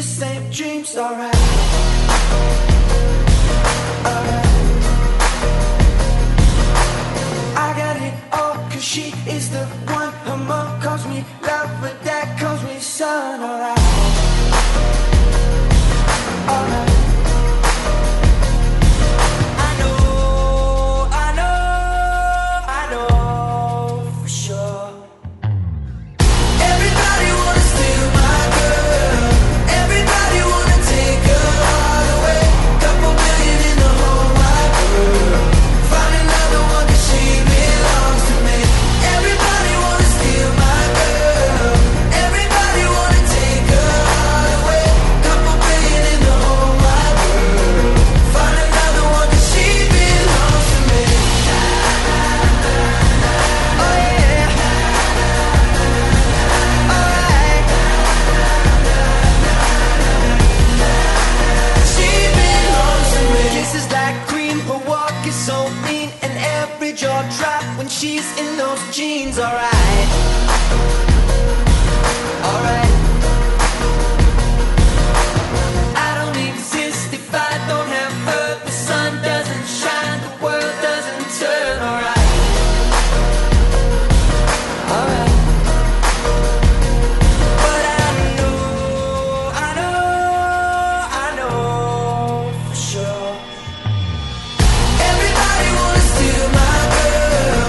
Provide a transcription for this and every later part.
same dreams, alright. Alright. I got it all, cause she is the one. Her mom calls me love, but dad calls me son, alright. Alright. She's in those jeans, alright. Alright. I don't exist if I don't have her. The sun doesn't shine, the world doesn't turn, alright. Alright. But I know for sure. Everybody wanna steal my girl.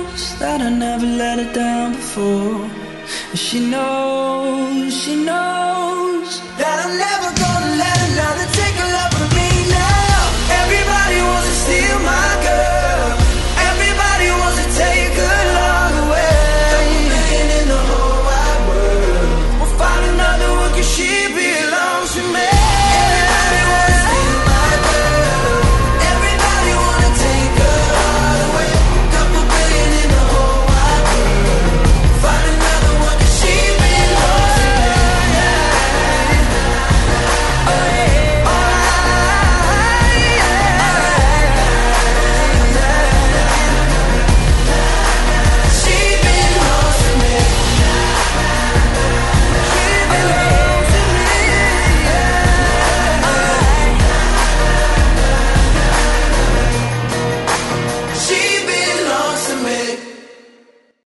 That I never let her down before. She knows